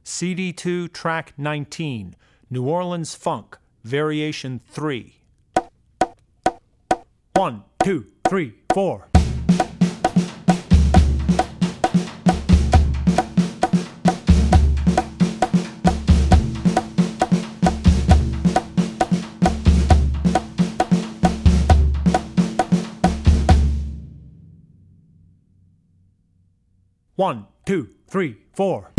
CD2 track 19, New Orleans Funk, Variation 3. 1, 2, 3, 4. One, two, three, four.